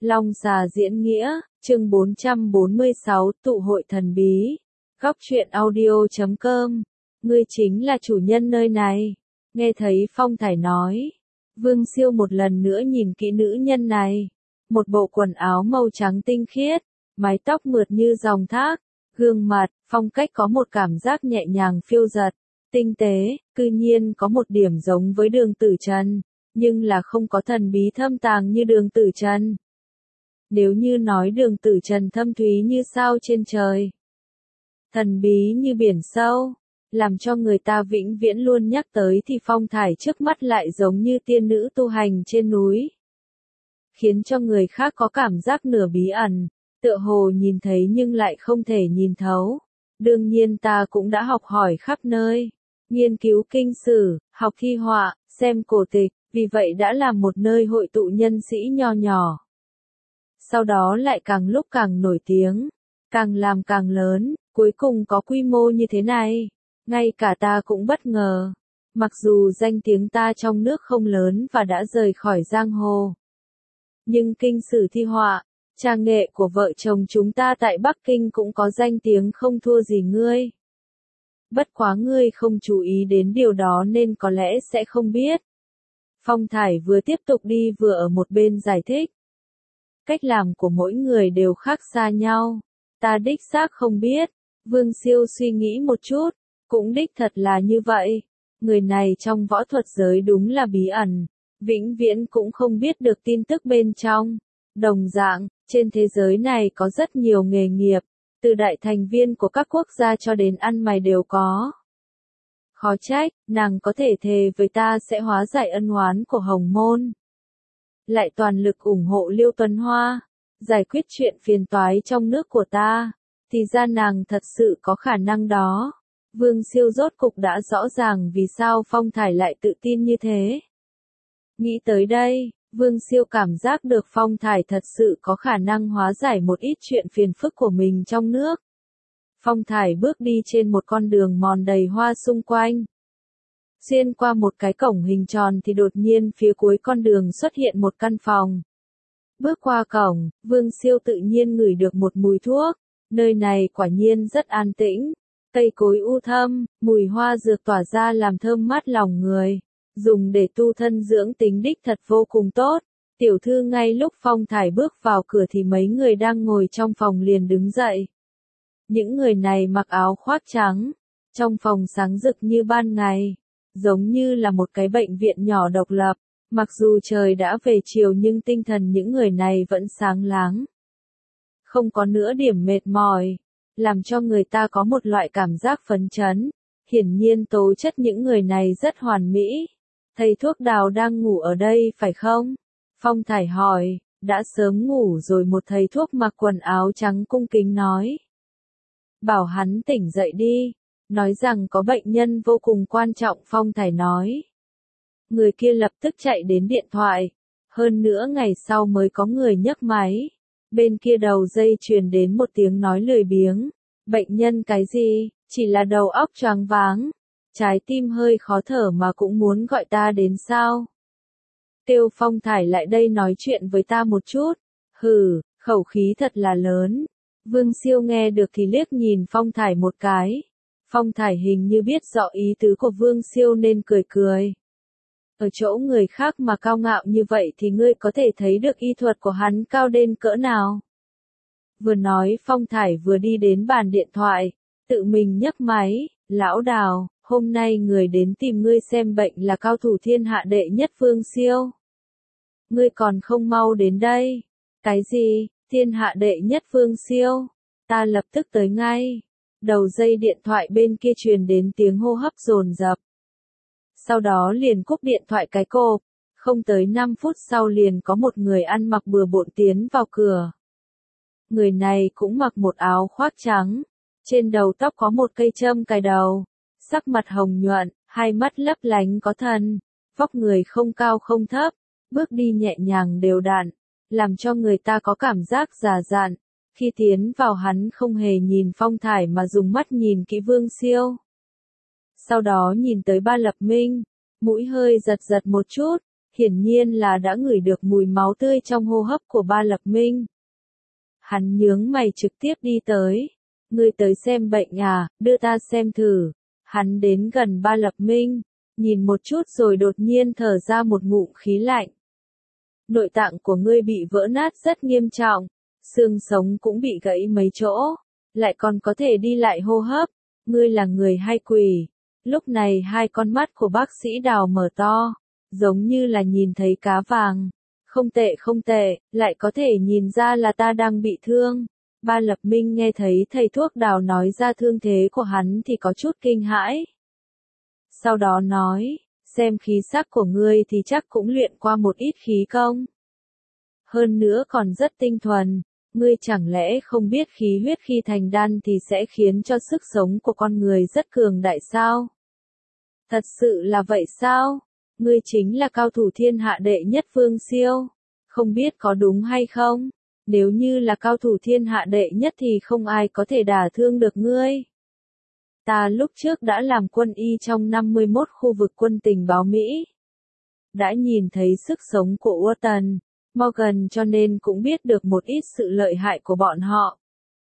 Long xà diễn nghĩa, chương 446, tụ hội thần bí. Góc truyện audio.com. Ngươi chính là chủ nhân nơi này. Nghe thấy Phong Thải nói. Vương Siêu một lần nữa nhìn kỹ nữ nhân này. Một bộ quần áo màu trắng tinh khiết, mái tóc mượt như dòng thác, gương mặt, phong cách có một cảm giác nhẹ nhàng phiêu dật, tinh tế, cư nhiên có một điểm giống với Đường Tử Trần, nhưng là không có thần bí thâm tàng như Đường Tử Trần. Nếu như nói Đường Tử Trần thâm thúy như sao trên trời, thần bí như biển sâu, làm cho người ta vĩnh viễn luôn nhắc tới thì Phong Thải trước mắt lại giống như tiên nữ tu hành trên núi, khiến cho người khác có cảm giác nửa bí ẩn, tựa hồ nhìn thấy nhưng lại không thể nhìn thấu. Đương nhiên ta cũng đã học hỏi khắp nơi, nghiên cứu kinh sử, học thi họa, xem cổ tịch, vì vậy đã làm một nơi hội tụ nhân sĩ nho nhỏ. Sau đó lại càng lúc càng nổi tiếng, càng làm càng lớn, cuối cùng có quy mô như thế này. Ngay cả ta cũng bất ngờ, mặc dù danh tiếng ta trong nước không lớn và đã rời khỏi giang hồ. Nhưng kinh sử thi họa, trang nghệ của vợ chồng chúng ta tại Bắc Kinh cũng có danh tiếng không thua gì ngươi. Bất quá ngươi không chú ý đến điều đó nên có lẽ sẽ không biết. Phong Thải vừa tiếp tục đi vừa ở một bên giải thích. Cách làm của mỗi người đều khác xa nhau. Ta đích xác không biết. Vương Siêu suy nghĩ một chút. Cũng đích thật là như vậy. Người này trong võ thuật giới đúng là bí ẩn. Vĩnh viễn cũng không biết được tin tức bên trong. Đồng dạng, trên thế giới này có rất nhiều nghề nghiệp. Từ đại thành viên của các quốc gia cho đến ăn mày đều có. Khó trách, nàng có thể thề với ta sẽ hóa giải ân oán của Hồng Môn. Lại toàn lực ủng hộ Liêu Tuấn Hoa, giải quyết chuyện phiền toái trong nước của ta, thì ra nàng thật sự có khả năng đó. Vương Siêu rốt cục đã rõ ràng vì sao Phong Thải lại tự tin như thế. Nghĩ tới đây, Vương Siêu cảm giác được Phong Thải thật sự có khả năng hóa giải một ít chuyện phiền phức của mình trong nước. Phong Thải bước đi trên một con đường mòn đầy hoa xung quanh. Xuyên qua một cái cổng hình tròn thì đột nhiên phía cuối con đường xuất hiện một căn phòng. Bước qua cổng, Vương Siêu tự nhiên ngửi được một mùi thuốc. Nơi này quả nhiên rất an tĩnh. Cây cối u thâm, mùi hoa dược tỏa ra làm thơm mát lòng người. Dùng để tu thân dưỡng tính đích thật vô cùng tốt. Tiểu thư ngay lúc Phong Thải bước vào cửa thì mấy người đang ngồi trong phòng liền đứng dậy. Những người này mặc áo khoác trắng. Trong phòng sáng rực như ban ngày. Giống như là một cái bệnh viện nhỏ độc lập. Mặc dù trời đã về chiều nhưng tinh thần những người này vẫn sáng láng. Không có nửa điểm mệt mỏi. Làm cho người ta có một loại cảm giác phấn chấn. Hiển nhiên tố chất những người này rất hoàn mỹ. Thầy thuốc Đào đang ngủ ở đây phải không? Phong Thải hỏi, đã sớm ngủ rồi. Một thầy thuốc mặc quần áo trắng cung kính nói. Bảo hắn tỉnh dậy đi. Nói rằng có bệnh nhân vô cùng quan trọng. Phong Thải nói. Người kia lập tức chạy đến điện thoại. Hơn nữa ngày sau mới có người nhấc máy. Bên kia đầu dây truyền đến một tiếng nói lười biếng. Bệnh nhân cái gì, chỉ là đầu óc choáng váng. Trái tim hơi khó thở mà cũng muốn gọi ta đến sao? Kêu Phong Thải lại đây nói chuyện với ta một chút. Hừ, khẩu khí thật là lớn. Vương Siêu nghe được thì liếc nhìn Phong Thải một cái. Phong Thải hình như biết rõ ý tứ của Vương Siêu nên cười cười. Ở chỗ người khác mà cao ngạo như vậy thì ngươi có thể thấy được y thuật của hắn cao đến cỡ nào. Vừa nói Phong Thải vừa đi đến bàn điện thoại, tự mình nhấc máy. Lão Đào, hôm nay người đến tìm ngươi xem bệnh là cao thủ thiên hạ đệ nhất Vương Siêu. Ngươi còn không mau đến đây. Cái gì, thiên hạ đệ nhất Vương Siêu? Ta lập tức tới ngay. Đầu dây điện thoại bên kia truyền đến tiếng hô hấp dồn dập. Sau đó liền cúp điện thoại cái cộp. Không tới 5 phút sau liền có một người ăn mặc bừa bộn tiến vào cửa. Người này cũng mặc một áo khoác trắng. Trên đầu tóc có một cây châm cài đầu. Sắc mặt hồng nhuận, hai mắt lấp lánh có thần. Vóc người không cao không thấp. Bước đi nhẹ nhàng đều đặn. Làm cho người ta có cảm giác già dặn. Khi tiến vào hắn không hề nhìn Phong Thải mà dùng mắt nhìn kỹ Vương Siêu. Sau đó nhìn tới Ba Lập Minh. Mũi hơi giật giật một chút. hiển nhiên là đã ngửi được mùi máu tươi trong hô hấp của Ba Lập Minh. Hắn nhướng mày trực tiếp đi tới. Ngươi tới xem bệnh à, đưa ta xem thử. Hắn đến gần Ba Lập Minh, nhìn một chút rồi đột nhiên thở ra một ngụm khí lạnh. Nội tạng của ngươi bị vỡ nát rất nghiêm trọng, xương sống cũng bị gãy mấy chỗ, lại còn có thể đi lại hô hấp. Ngươi là người hay quỷ? Lúc này hai con mắt của bác sĩ Đào mở to, giống như là nhìn thấy cá vàng. Không tệ không tệ, lại có thể nhìn ra là ta đang bị thương. Ba Lập Minh nghe thấy thầy thuốc Đào nói ra thương thế của hắn thì có chút kinh hãi. Sau đó nói, xem khí sắc của ngươi thì chắc cũng luyện qua một ít khí công. Hơn nữa còn rất tinh thuần, ngươi chẳng lẽ không biết khí huyết khi thành đan thì sẽ khiến cho sức sống của con người rất cường đại sao? Thật sự là vậy sao? Ngươi chính là cao thủ thiên hạ đệ nhất Vương Siêu. Không biết có đúng hay không? Nếu như là cao thủ thiên hạ đệ nhất thì không ai có thể đả thương được ngươi. Ta lúc trước đã làm quân y trong 51 khu vực quân tình báo Mỹ. Đã nhìn thấy sức sống của Uton, Morgan cho nên cũng biết được một ít sự lợi hại của bọn họ.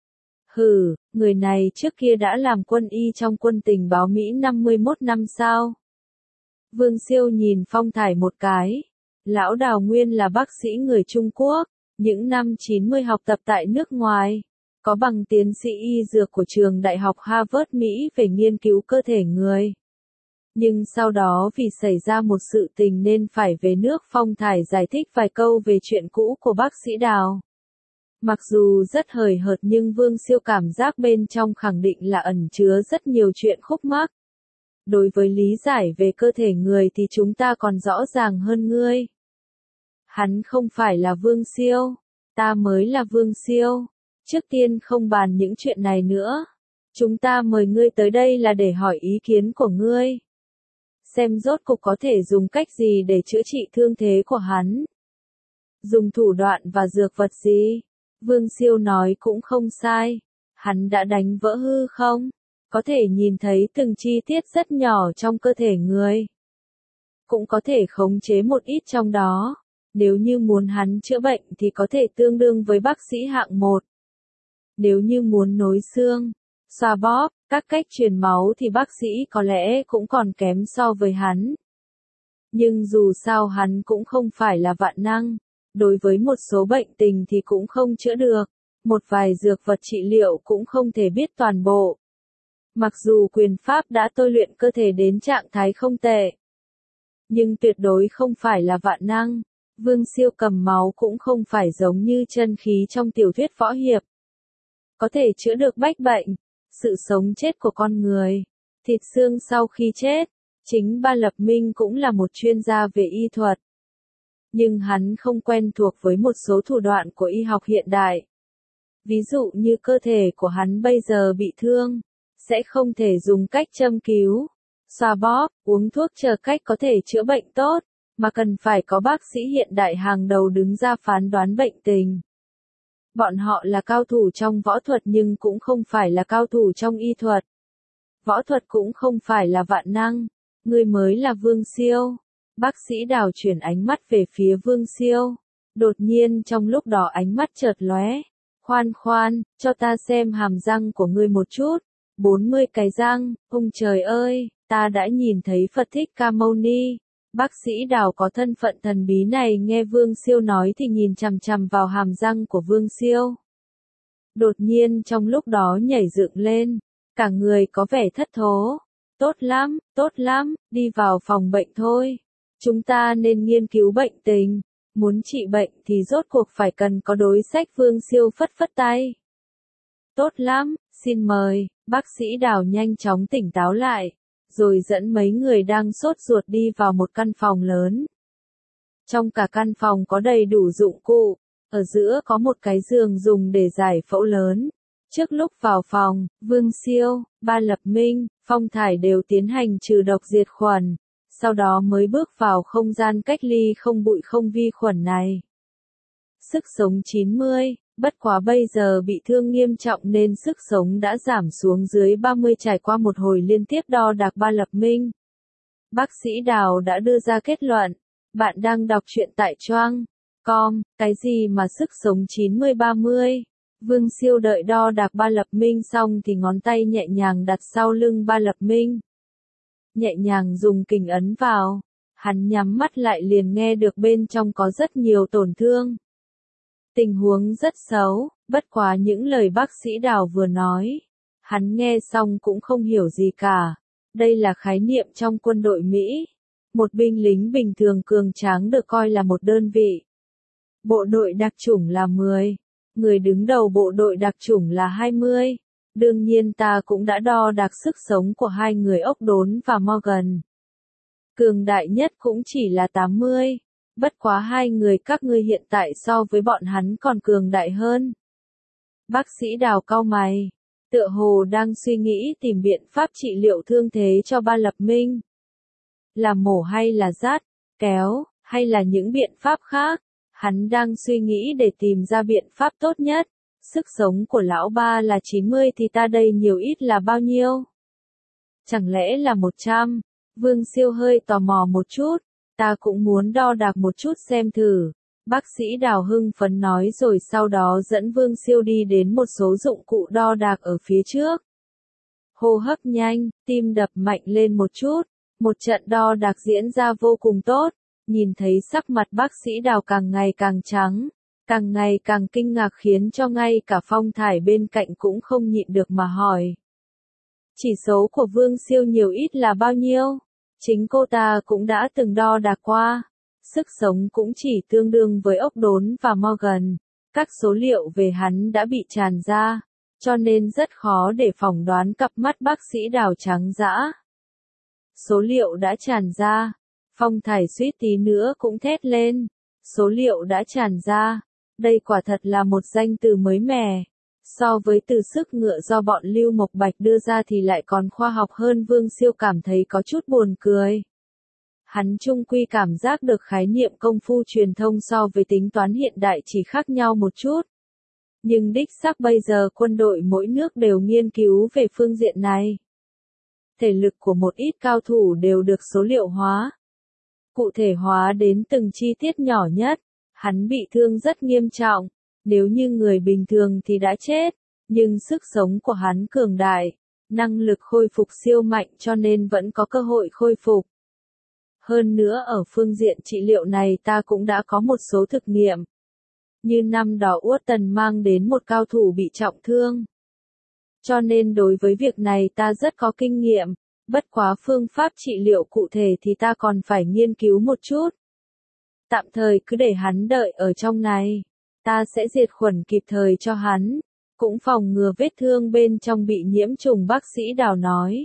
Hừ, người này trước kia đã làm quân y trong quân tình báo Mỹ 51 năm sao? Vương Siêu nhìn Phong Thải một cái. Lão Đào nguyên là bác sĩ người Trung Quốc, những năm 90 học tập tại nước ngoài, có bằng tiến sĩ y dược của trường Đại học Harvard Mỹ về nghiên cứu cơ thể người. Nhưng sau đó vì xảy ra một sự tình nên phải về nước. Phong Thải giải thích vài câu về chuyện cũ của bác sĩ Đào. Mặc dù rất hời hợt nhưng Vương Siêu cảm giác bên trong khẳng định là ẩn chứa rất nhiều chuyện khúc mắc. Đối với lý giải về cơ thể người thì chúng ta còn rõ ràng hơn ngươi. Hắn không phải là Vương Siêu, ta mới là Vương Siêu. Trước tiên không bàn những chuyện này nữa. Chúng ta mời ngươi tới đây là để hỏi ý kiến của ngươi. Xem rốt cuộc có thể dùng cách gì để chữa trị thương thế của hắn. Dùng thủ đoạn và dược vật gì? Vương Siêu nói cũng không sai. Hắn đã đánh vỡ hư không? Có thể nhìn thấy từng chi tiết rất nhỏ trong cơ thể người. Cũng có thể khống chế một ít trong đó. Nếu như muốn hắn chữa bệnh thì có thể tương đương với bác sĩ hạng 1. Nếu như muốn nối xương, xoa bóp, các cách truyền máu thì bác sĩ có lẽ cũng còn kém so với hắn. Nhưng dù sao hắn cũng không phải là vạn năng. Đối với một số bệnh tình thì cũng không chữa được. Một vài dược vật trị liệu cũng không thể biết toàn bộ. Mặc dù quyền pháp đã tôi luyện cơ thể đến trạng thái không tệ, nhưng tuyệt đối không phải là vạn năng. Vương Siêu cầm máu cũng không phải giống như chân khí trong tiểu thuyết võ hiệp. Có thể chữa được bách bệnh, sự sống chết của con người, thịt xương sau khi chết. Chính Ba Lập Minh cũng là một chuyên gia về y thuật. Nhưng hắn không quen thuộc với một số thủ đoạn của y học hiện đại. Ví dụ như cơ thể của hắn bây giờ bị thương, sẽ không thể dùng cách châm cứu, xoa bóp, uống thuốc chờ cách có thể chữa bệnh tốt, mà cần phải có bác sĩ hiện đại hàng đầu đứng ra phán đoán bệnh tình. Bọn họ là cao thủ trong võ thuật nhưng cũng không phải là cao thủ trong y thuật. Võ thuật cũng không phải là vạn năng, ngươi mới là Vương Siêu. Bác sĩ Đào chuyển ánh mắt về phía Vương Siêu. Đột nhiên trong lúc đó ánh mắt chợt lóe. Khoan khoan, cho ta xem hàm răng của ngươi một chút. 40 cái răng, ông trời ơi, ta đã nhìn thấy Phật Thích Ca Mâu Ni. Bác sĩ Đào có thân phận thần bí này nghe Vương Siêu nói thì nhìn chằm chằm vào hàm răng của Vương Siêu. Đột nhiên trong lúc đó nhảy dựng lên, cả người có vẻ thất thố. Tốt lắm, đi vào phòng bệnh thôi. Chúng ta nên nghiên cứu bệnh tình. Muốn trị bệnh thì rốt cuộc phải cần có đối sách. Vương Siêu phất phất tay. Tốt lắm, xin mời. Bác sĩ Đào nhanh chóng tỉnh táo lại, rồi dẫn mấy người đang sốt ruột đi vào một căn phòng lớn. Trong cả căn phòng có đầy đủ dụng cụ, ở giữa có một cái giường dùng để giải phẫu lớn. Trước lúc vào phòng, Vương Siêu, Ba Lập Minh, Phong Thải đều tiến hành trừ độc diệt khuẩn, sau đó mới bước vào không gian cách ly không bụi không vi khuẩn này. Sức sống 90, bất quá bây giờ bị thương nghiêm trọng nên sức sống đã giảm xuống dưới 30 trải qua một hồi liên tiếp đo đạc Ba Lập Minh. Bác sĩ Đào đã đưa ra kết luận, Bạn đang đọc truyện tại Choang.com, cái gì mà sức sống 90-30. Vương Siêu đợi đo đạc Ba Lập Minh xong thì ngón tay nhẹ nhàng đặt sau lưng Ba Lập Minh. Nhẹ nhàng dùng kình ấn vào. Hắn nhắm mắt lại liền nghe được bên trong có rất nhiều tổn thương. Tình huống rất xấu, bất quá những lời bác sĩ Đào vừa nói. Hắn nghe xong cũng không hiểu gì cả. Đây là khái niệm trong quân đội Mỹ. Một binh lính bình thường cường tráng được coi là một đơn vị. Bộ đội đặc chủng là 10. Người đứng đầu bộ đội đặc chủng là 20. Đương nhiên ta cũng đã đo đạc sức sống của hai người ốc đốn và Morgan. Cường đại nhất cũng chỉ là 80. Bất quá hai người các ngươi hiện tại so với bọn hắn còn cường đại hơn. Bác sĩ Đào cau mày. Tựa hồ đang suy nghĩ tìm biện pháp trị liệu thương thế cho Ba Lập Minh. Là mổ hay là rát, kéo, hay là những biện pháp khác. Hắn đang suy nghĩ để tìm ra biện pháp tốt nhất. Sức sống của lão ba là 90 thì ta đây nhiều ít là bao nhiêu? Chẳng lẽ là 100? Vương Siêu hơi tò mò một chút. Ta cũng muốn đo đạc một chút xem thử. Bác sĩ Đào hưng phấn nói rồi sau đó dẫn Vương Siêu đi đến một số dụng cụ đo đạc ở phía trước. Hô hấp nhanh, tim đập mạnh lên một chút. Một trận đo đạc diễn ra vô cùng tốt. Nhìn thấy sắc mặt bác sĩ Đào càng ngày càng trắng, càng ngày càng kinh ngạc khiến cho ngay cả Phong Thải bên cạnh cũng không nhịn được mà hỏi. Chỉ số của Vương Siêu nhiều ít là bao nhiêu? Chính cô ta cũng đã từng đo đạc qua. Sức sống cũng chỉ tương đương với ốc đốn và Morgan. Các số liệu về hắn đã bị tràn ra, cho nên rất khó để phỏng đoán cặp mắt bác sĩ Đào trắng dã. Số liệu đã tràn ra. Phong Thải suýt tí nữa cũng thét lên. Số liệu đã tràn ra. Đây quả thật là một danh từ mới mẻ. So với từ sức ngựa do bọn Lưu Mộc Bạch đưa ra thì lại còn khoa học hơn. Vương Siêu cảm thấy có chút buồn cười. Hắn chung quy cảm giác được khái niệm công phu truyền thông so với tính toán hiện đại chỉ khác nhau một chút. Nhưng đích xác bây giờ quân đội mỗi nước đều nghiên cứu về phương diện này. Thể lực của một ít cao thủ đều được số liệu hóa. Cụ thể hóa đến từng chi tiết nhỏ nhất. Hắn bị thương rất nghiêm trọng. Nếu như người bình thường thì đã chết. Nhưng sức sống của hắn cường đại. Năng lực khôi phục siêu mạnh cho nên vẫn có cơ hội khôi phục. Hơn nữa ở phương diện trị liệu này ta cũng đã có một số thực nghiệm. Như năm đó Uất Tần mang đến một cao thủ bị trọng thương. Cho nên đối với việc này ta rất có kinh nghiệm. Bất quá phương pháp trị liệu cụ thể thì ta còn phải nghiên cứu một chút. Tạm thời cứ để hắn đợi ở trong này. Ta sẽ diệt khuẩn kịp thời cho hắn. Cũng phòng ngừa vết thương bên trong bị nhiễm trùng, bác sĩ Đào nói.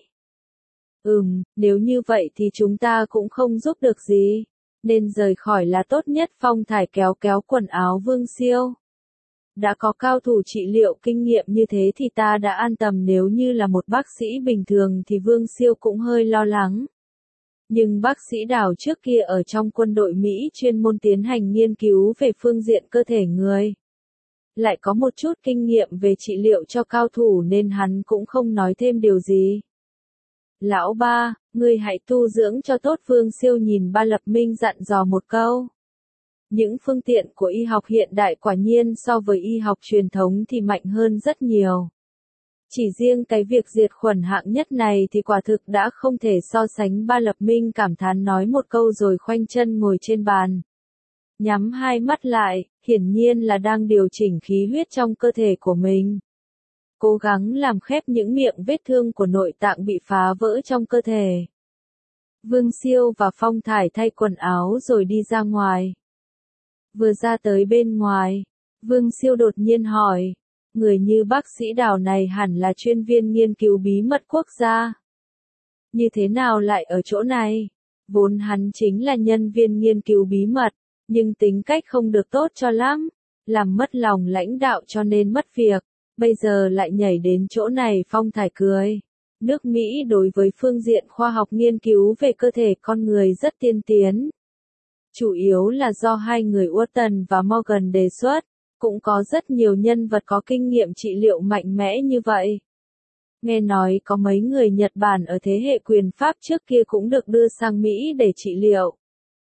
Nếu như vậy thì chúng ta cũng không giúp được gì. Nên rời khỏi là tốt nhất. Phong Thải kéo kéo quần áo Vương Siêu. Đã có cao thủ trị liệu kinh nghiệm như thế thì ta đã an tâm. Nếu như là một bác sĩ bình thường thì Vương Siêu cũng hơi lo lắng. Nhưng bác sĩ Đào trước kia ở trong quân đội Mỹ chuyên môn tiến hành nghiên cứu về phương diện cơ thể người. Lại có một chút kinh nghiệm về trị liệu cho cao thủ nên hắn cũng không nói thêm điều gì. Lão ba, ngươi hãy tu dưỡng cho tốt. Vương Siêu nhìn Ba Lập Minh dặn dò một câu. Những phương tiện của y học hiện đại quả nhiên so với y học truyền thống thì mạnh hơn rất nhiều. Chỉ riêng cái việc diệt khuẩn hạng nhất này thì quả thực đã không thể so sánh. Ba Lập Minh cảm thán nói một câu rồi khoanh chân ngồi trên bàn. Nhắm hai mắt lại, hiển nhiên là đang điều chỉnh khí huyết trong cơ thể của mình. Cố gắng làm khép những miệng vết thương của nội tạng bị phá vỡ trong cơ thể. Vương Siêu và Phong Thải thay quần áo rồi đi ra ngoài. Vừa ra tới bên ngoài, Vương Siêu đột nhiên hỏi. Người như bác sĩ Đào này hẳn là chuyên viên nghiên cứu bí mật quốc gia. Như thế nào lại ở chỗ này? Vốn hắn chính là nhân viên nghiên cứu bí mật, nhưng tính cách không được tốt cho lắm. Làm mất lòng lãnh đạo cho nên mất việc. Bây giờ lại nhảy đến chỗ này. Phong Thải cười. Nước Mỹ đối với phương diện khoa học nghiên cứu về cơ thể con người rất tiên tiến. Chủ yếu là do hai người Uất và Morgan đề xuất. Cũng có rất nhiều nhân vật có kinh nghiệm trị liệu mạnh mẽ như vậy. Nghe nói có mấy người Nhật Bản ở thế hệ quyền Pháp trước kia cũng được đưa sang Mỹ để trị liệu.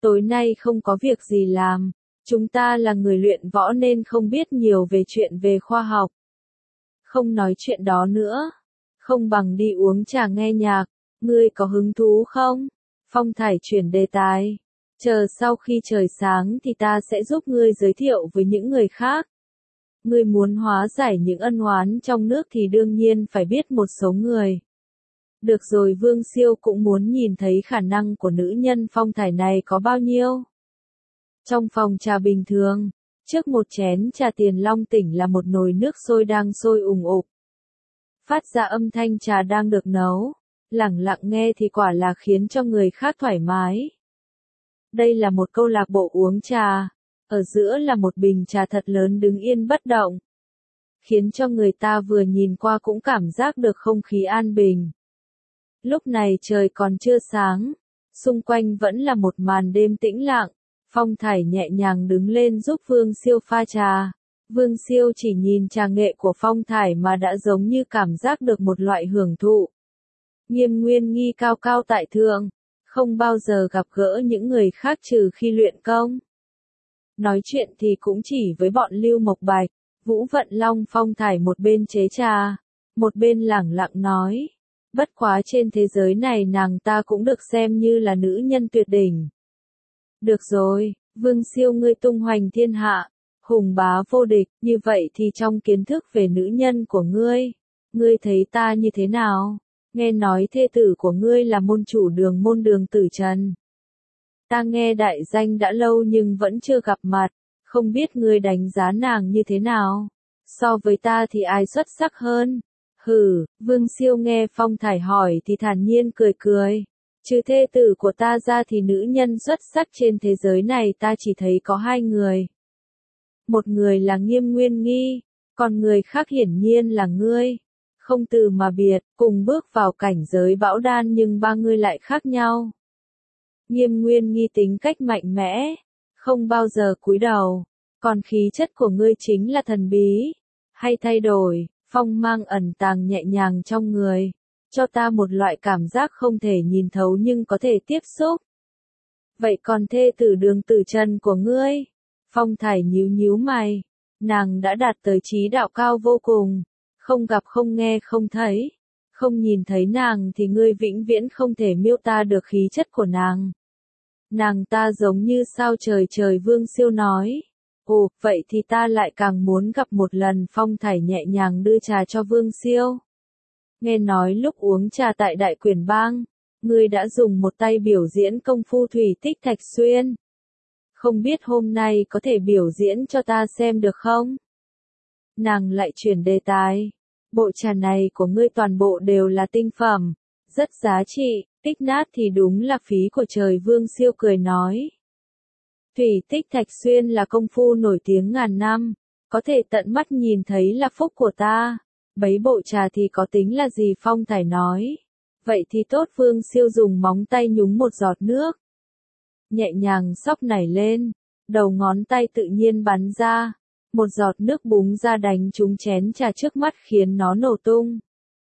tối nay không có việc gì làm. Chúng ta là người luyện võ nên không biết nhiều về chuyện về khoa học. Không nói chuyện đó nữa. Không bằng đi uống trà nghe nhạc. Ngươi có hứng thú không? Phong Thải chuyển đề tài. Chờ sau khi trời sáng thì ta sẽ giúp ngươi giới thiệu với những người khác. Ngươi muốn hóa giải những ân oán trong nước thì đương nhiên phải biết một số người. Được rồi, Vương Siêu cũng muốn nhìn thấy khả năng của nữ nhân Phong Thải này có bao nhiêu. Trong phòng trà bình thường, trước một chén trà Tiền Long Tỉnh là một nồi nước sôi đang sôi ùng ục. Phát ra âm thanh trà đang được nấu, lẳng lặng nghe thì quả là khiến cho người khác thoải mái. Đây là một câu lạc bộ uống trà, ở giữa là một bình trà thật lớn đứng yên bất động, khiến cho người ta vừa nhìn qua cũng cảm giác được không khí an bình. Lúc này trời còn chưa sáng, xung quanh vẫn là một màn đêm tĩnh lặng. Phong Thải nhẹ nhàng đứng lên giúp Vương Siêu pha trà. Vương Siêu chỉ nhìn trà nghệ của Phong Thải mà đã giống như cảm giác được một loại hưởng thụ. Nghiêm Nguyên Nghi cao cao tại thượng, không bao giờ gặp gỡ những người khác trừ khi luyện công. Nói chuyện thì cũng chỉ với bọn Lưu Mộc Bạch, Vũ Vận Long. Phong Thải một bên chế trà, một bên lẳng lặng nói. Bất quá trên thế giới này nàng ta cũng được xem như là nữ nhân tuyệt đỉnh. Được rồi, Vương Siêu ngươi tung hoành thiên hạ, hùng bá vô địch, như vậy thì trong kiến thức về nữ nhân của ngươi thấy ta như thế nào? Nghe nói thê tử của ngươi là môn chủ môn Đường Tử Trần. Ta nghe đại danh đã lâu nhưng vẫn chưa gặp mặt, không biết ngươi đánh giá nàng như thế nào? So với ta thì ai xuất sắc hơn? Hừ, Vương Siêu nghe Phong Thải hỏi thì thản nhiên cười cười. Trừ thê tử của ta ra thì nữ nhân xuất sắc trên thế giới này ta chỉ thấy có hai người. Một người là Nghiêm Nguyên Nghi, còn người khác hiển nhiên là ngươi. Không từ mà biệt, cùng bước vào cảnh giới bão đan nhưng ba người lại khác nhau. Nghiêm Nguyên Nghi tính cách mạnh mẽ, không bao giờ cúi đầu, còn khí chất của ngươi chính là thần bí, hay thay đổi, phong mang ẩn tàng nhẹ nhàng trong người, cho ta một loại cảm giác không thể nhìn thấu nhưng có thể tiếp xúc. Vậy còn thê tử Đường Tử Trần của ngươi? Phong Thải nhíu nhíu mày, nàng đã đạt tới trí đạo cao vô cùng, không gặp không nghe không thấy, không nhìn thấy nàng thì ngươi vĩnh viễn không thể miêu tả được khí chất của nàng. Nàng ta giống như sao trời trời. Vương Siêu nói. Ồ, vậy thì ta lại càng muốn gặp một lần. Phong Thải nhẹ nhàng đưa trà cho Vương Siêu. Nghe nói lúc uống trà tại Đại Quyển Bang, ngươi đã dùng một tay biểu diễn công phu thủy tích Thạch Xuyên. Không biết hôm nay có thể biểu diễn cho ta xem được không? Nàng lại chuyển đề tài. Bộ trà này của ngươi toàn bộ đều là tinh phẩm, rất giá trị, tích nát thì đúng là phí của trời. Vương Siêu cười nói. Thủy tích Thạch Xuyên là công phu nổi tiếng ngàn năm, có thể tận mắt nhìn thấy là phúc của ta. Bấy bộ trà thì có tính là gì? Phong Thải nói. Vậy thì tốt. Vương Siêu dùng móng tay nhúng một giọt nước. Nhẹ nhàng xóc nảy lên, đầu ngón tay tự nhiên bắn ra. Một giọt nước búng ra đánh trúng chén trà trước mắt khiến nó nổ tung.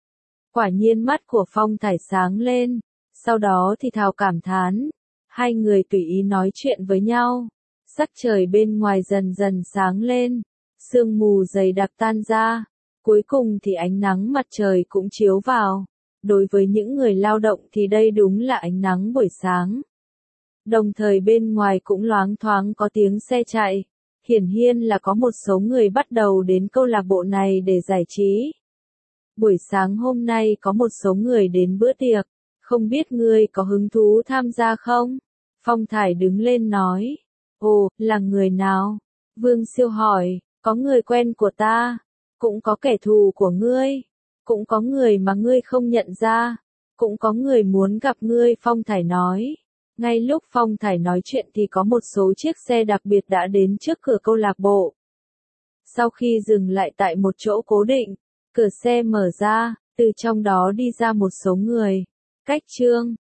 Quả nhiên mắt của Phong Thải sáng lên, sau đó thì thào cảm thán. Hai người tùy ý nói chuyện với nhau. Sắc trời bên ngoài dần dần sáng lên, sương mù dày đặc tan ra. Cuối cùng thì ánh nắng mặt trời cũng chiếu vào. Đối với những người lao động thì đây đúng là ánh nắng buổi sáng. Đồng thời bên ngoài cũng loáng thoáng có tiếng xe chạy. Hiển nhiên là có một số người bắt đầu đến câu lạc bộ này để giải trí. Buổi sáng hôm nay có một số người đến bữa tiệc, không biết ngươi có hứng thú tham gia không? Phong Thải đứng lên nói. Ồ, là người nào? Vương Siêu hỏi. Có người quen của ta, cũng có kẻ thù của ngươi, cũng có người mà ngươi không nhận ra, cũng có người muốn gặp ngươi. Phong Thải nói. Ngay lúc Phong Thải nói chuyện thì có một số chiếc xe đặc biệt đã đến trước cửa câu lạc bộ. Sau khi dừng lại tại một chỗ cố định, cửa xe mở ra, từ trong đó đi ra một số người. Cách Trương,